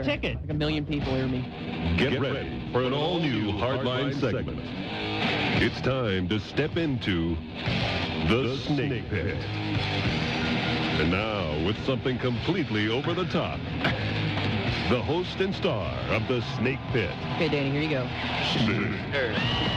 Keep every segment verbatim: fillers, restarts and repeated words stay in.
ticket. Like a million people hear me. Get ready for an all-new Hardline segment. It's time to step into the Snake Pit. And now, with something completely over the top, the host and star of the Snake Pit. Okay, Danny, here you go. Snake.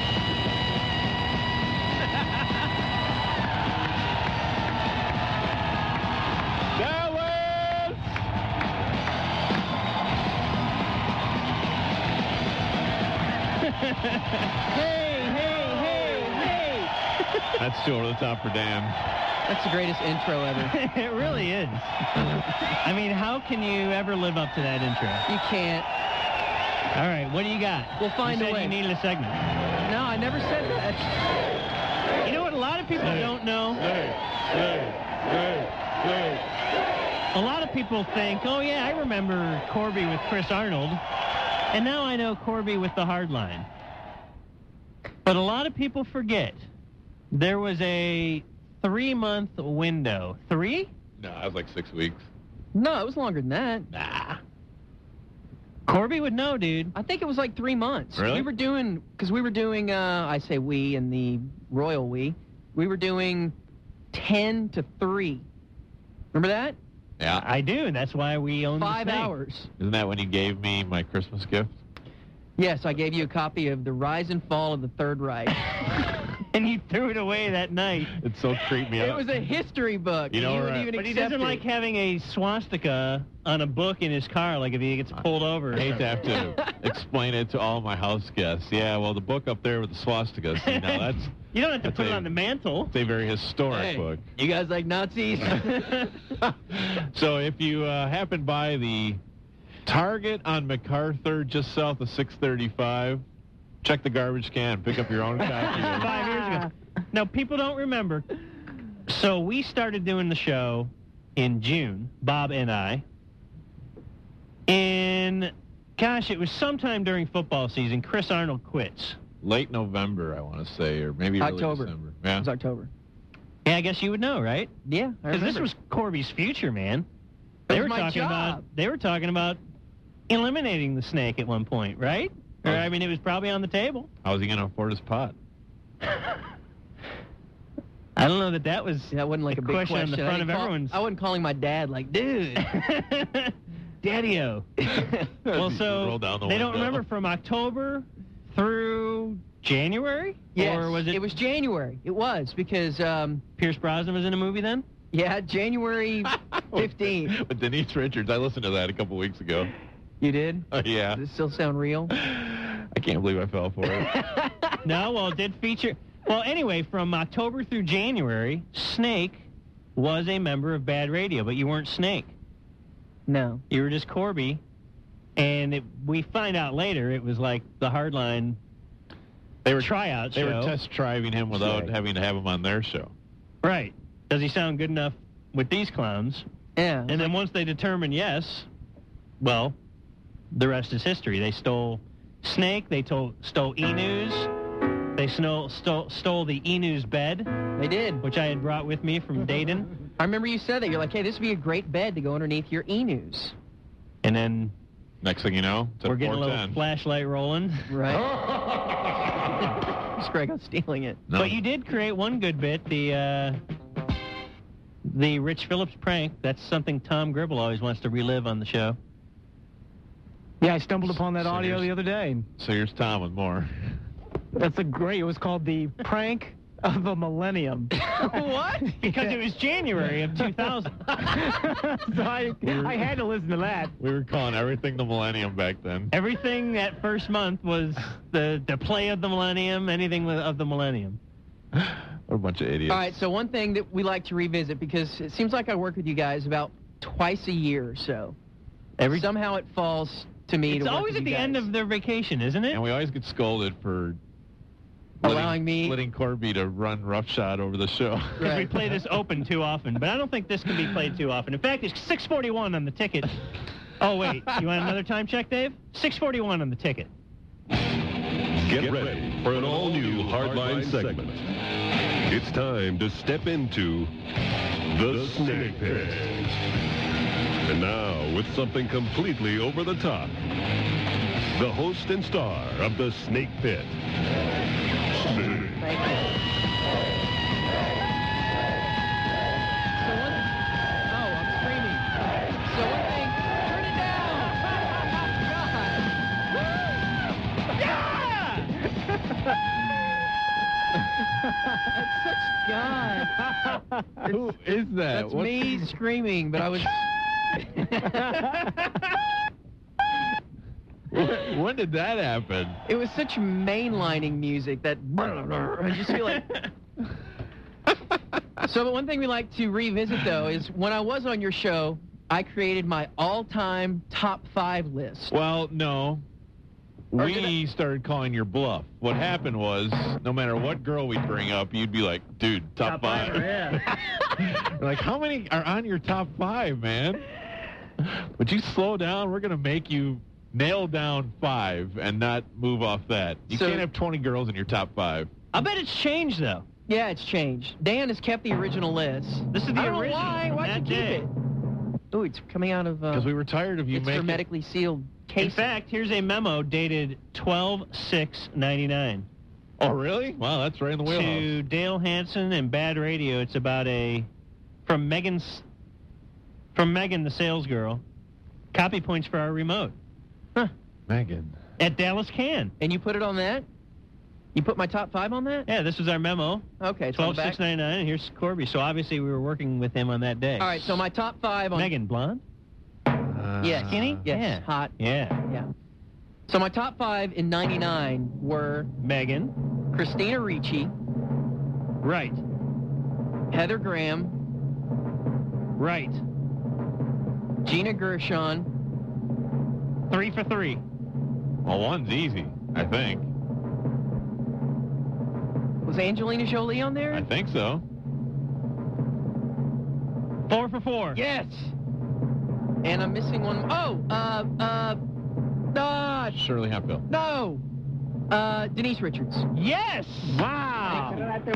Hey, hey, hey, hey. That's too over the top for Dan. That's the greatest intro ever. It really is. I mean, how can you ever live up to that intro? You can't. All right, what do you got? We'll find you a said way. You needed a segment. No, I never said that. You know what a lot of people don't know? A lot of people think, oh, yeah, I remember Corby with Chris Arnold, and now I know Corby with the Hardline. But a lot of people forget there was a three-month window. Three? No, I was like six weeks. No, it was longer than that. Nah. Corby would know, dude. I think it was like three months. Really? We were doing, because we were doing, uh, I say we in the royal we, we were doing ten to three. Remember that? Yeah. I do, and that's why we own Five the snake. hours. Isn't that when you gave me my Christmas gift? Yes, I gave you a copy of The Rise and Fall of the Third Reich. And you threw it away that night. It so creeped me It out. was a history book. You know, and you right. wouldn't even But he accept doesn't it. like having a swastika on a book in his car, like if he gets pulled over. or I hate to something. have to explain it to all my house guests. Yeah, well, the book up there with the swastika, see, now that's, You don't have to that's put it a- on the mantle. it's a very historic Hey, book. you guys like Nazis? So if you uh, happen by the Target on MacArthur, just south of six thirty-five, check the garbage can, pick up your own copy. of- Five years ago. Now, people don't remember. So we started doing the show in June, Bob and I. And, gosh, it was sometime during football season. Chris Arnold quits. Late November, I want to say, or maybe early October. December. It Yeah. was October. Yeah, I guess you would know, right? Yeah, I Because this remember. was Corby's future, man. That They was were my talking job. about they were talking about eliminating the snake at one point, right? Or, Oh. I mean, it was probably on the table. How's he going to afford his pot? I don't know that that was that wasn't like a a big question question. on the I front didn't of call- everyone's. I wasn't calling my dad like, dude. Daddy-o. Well, You so roll down the they don't window. remember from October through January? Yes, Or was it, it was January. It was because, um, Pierce Brosnan was in a movie then? yeah, January fifteenth. With Denise Richards. I listened to that a couple weeks ago. You did? Uh, yeah. Does it still sound real? I can't believe I fell for it. No, well, it did feature. Well, anyway, from October through January, Snake was a member of Bad Radio, but you weren't Snake. No. You were just Corby. And it, we find out later it was like the Hardline They were tryout They show. were test driving him without Right. having to have him on their show. Right. Does he sound good enough with these clowns? Yeah. And then once they determined yes, well, the rest is history. They stole Snake. They told, stole E-News. They stole, stole, stole the E-News bed, They did. which I had brought with me from Dayton. I remember you said that. You're like, hey, this would be a great bed to go underneath your e-news. And then Next thing you know, it's we're at getting a four little ten. flashlight rolling. Right. Just Greg, I'm stealing it. No. But you did create one good bit, the uh, the Rich Phillips prank. That's something Tom Gribble always wants to relive on the show. Yeah, I stumbled upon that So audio here's- the other day. So here's Tom with more. That's a great. It was called the prank of the millennium. What? Because it was January of two thousand. So I, I had to listen to that. We were calling everything the millennium back then. Everything that first month was the, the play of the millennium, anything with- of the millennium. What a bunch of idiots. All right, so one thing that we like to revisit, because it seems like I work with you guys about twice a year or so. Every Somehow it falls to me It's to work always with at you the end guys. of their vacation, isn't it? And we always get scolded for Allowing me- letting Corby to run roughshod over the show. Because we Right. play this open too often. But I don't think this can be played too often. In fact, it's six forty-one on the ticket. Oh, wait. You want another time check, Dave? six forty-one on the ticket. Get ready for an all-new Hardline segment. It's time to step into the Snake Pit. And now, with something completely over the top. The host and star of the Snake Pit. Snake. Thank you. So one, oh, I'm screaming. So one thing, turn it down. God. That's such God. Who is that? That's What- me screaming, but I was. When, when did that happen? It was such mainlining music that I just feel like. So, but one thing we like to revisit though is when I was on your show, I created my all-time top five list. Well, no. Or We did started calling your bluff. What happened was, no matter what girl we'd bring up, you'd be like, dude, top, five. yeah. Like, how many are on your top five, man? Would you slow down? We're going to make you nail down five and not move off that. You So- can't have twenty girls in your top five. I bet it's changed, though. Yeah, it's changed. Dan has kept the original list. This is the I don't know original why. from Why'd that you keep day. it? Oh, it's coming out of. Uh, Because we were tired of you it's making... hermetically sealed case. In fact, here's a memo dated twelve six ninety-nine. Oh, really? Wow, that's right in the wheelhouse. To Dale Hansen and Bad Radio. It's about a from Megan's from Megan, the sales girl. Copy points for our remote Megan. at Dallas Can. And you put it on that? You put my top five on that? Yeah, this was our memo. Okay, it's on Twelve the back. six ninety-nine. And here's Corby. So obviously we were working with him on that day. All right, so my top five on. Megan, blonde. Uh, Yes. Skinny? Yes. Yeah. Hot. Yeah. Yeah. So my top five in ninety-nine were Megan. Christina Ricci, Right. Heather Graham, Right. Gina Gershon, Three for three. Well, one's easy, I think. was Angelina Jolie on there? I think so. Four for four. Yes. And I'm missing one. Oh, uh, uh, uh, Shirley Hemphill. no. Uh, Denise Richards. Yes. Wow.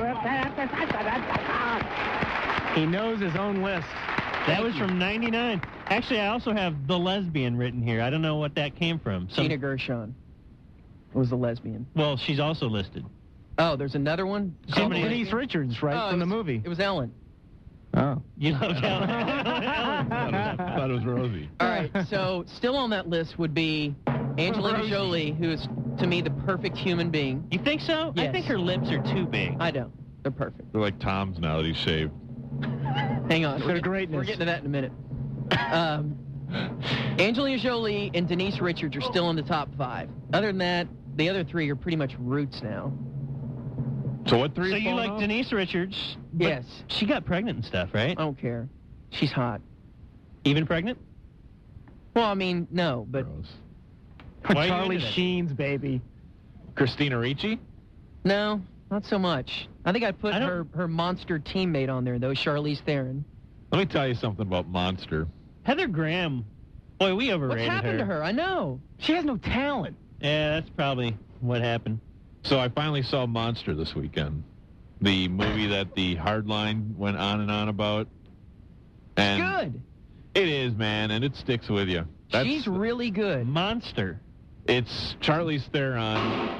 He knows his own list. That was from ninety-nine. Actually, I also have The Lesbian written here. I don't know what that came from. Some- Gina Gershon was the lesbian. well, she's also listed. Oh, there's another one? Somebody- Oh, Denise Richards, right oh, from it the was- movie. It was Ellen. Oh. You know, Ellen. I thought, I thought it was Rosie. All right, so still on that list would be Angelina Rosie. Jolie, who is, to me, the perfect human being. You think so? I Yes. think her lips are too big. I don't. They're perfect. They're like Tom's now that he's shaved. Hang on. Their We're, get- greatness. we're getting to that in a minute. Um, Angelina Jolie and Denise Richards are still in the top five. Other than that, the other three are pretty much roots now. So what three? So is you falling like off? Denise Richards? But Yes. She got pregnant and stuff, right? I don't care. She's hot. Even pregnant? Well, I mean, no, but Gross. Why are you Charlie into that? Sheen's baby. Christina Ricci? no, not so much. I think I'd put I don't- her, her monster teammate on there, though, Charlize Theron. Let me tell you something about Monster. Heather Graham. Boy, we overrated What's happened to her? I know. She has no talent. Yeah, that's probably what happened. So I finally saw Monster this weekend. The movie that the Hardline went on and on about. And Good. It is, man, and it sticks with you. That's, She's really good. Monster. It's Charlize Theron.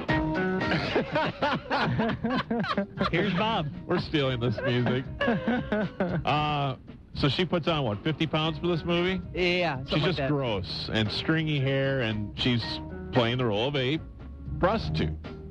Here's Bob. We're stealing this music. Uh, so she puts on, what, fifty pounds for this movie? Yeah, something She's like just that. gross and stringy hair, and she's playing the role of a prostitute.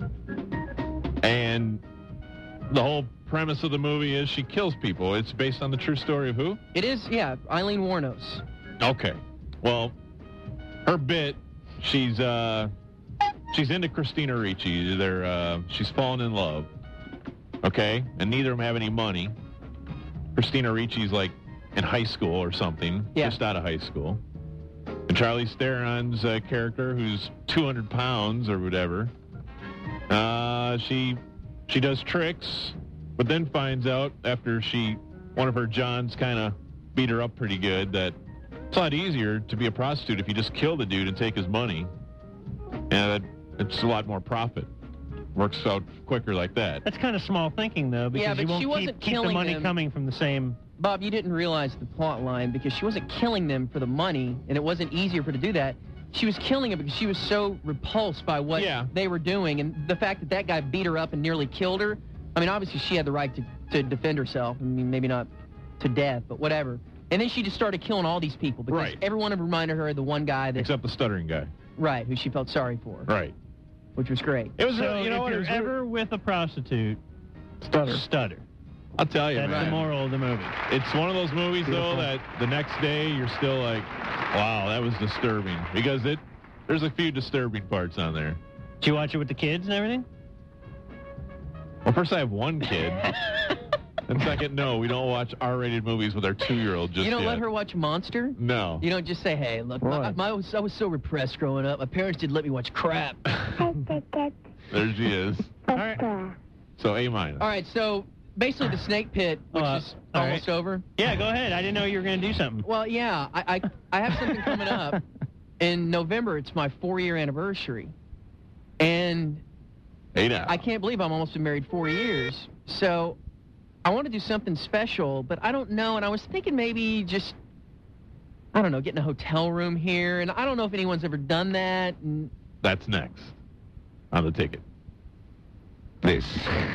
And the whole premise of the movie is she kills people. It's based on the true story of who? It is, yeah, Eileen Wuornos. Okay. Well, her bit, she's uh, she's into Christina Ricci. They're uh, she's fallen in love. Okay, and neither of them have any money. Christina Ricci's like in high school or something, Yeah. just out of high school. And Charlize Theron's uh, character, who's two hundred pounds or whatever, uh, she she does tricks, but then finds out after she one of her Johns kind of beat her up pretty good that it's a lot easier to be a prostitute if you just kill the dude and take his money, and that it's a lot more profit. Works out quicker like that. That's kind of small thinking, though, because Yeah, you but won't she keep, wasn't keep the killing money them. coming from the same Bob, you didn't realize the plot line because she wasn't killing them for the money, and it wasn't easier for her to do that. She was killing them because she was so repulsed by what Yeah. they were doing, and the fact that that guy beat her up and nearly killed her. I mean, obviously she had the right to, to defend herself. I mean, maybe not to death, but whatever. And then she just started killing all these people because Right. everyone reminded her of the one guy that, Except the stuttering guy. right, who she felt sorry for, Right. which was great. It was, So really, you know if what? It you're was really- ever with a prostitute, Stutter. stutter. I'll tell you, That's man. the moral of the movie. It's one of those movies, Beautiful. though, that the next day you're still like, wow, that was disturbing. Because it, there's a few disturbing parts on there. Did you watch it with the kids and everything? Well, first I have one kid. And second, no, we don't watch R-rated movies with our two-year-old just You don't yet. let her watch Monster? No. You don't just say, hey, look, my, Right. my, I, was, I was so repressed growing up. My parents didn't let me watch crap. There she is. All right. So A minus. All right, so basically the snake pit, which Uh, is all right. almost over. Yeah, go ahead. I didn't know you were going to do something. Well, yeah, I, I, I have something coming up. In November, it's my four-year anniversary. And Hey now. I can't believe I'm almost been married four years. So I want to do something special, but I don't know. And I was thinking maybe just, I don't know, getting a hotel room here. And I don't know if anyone's ever done that. And That's next on the ticket. This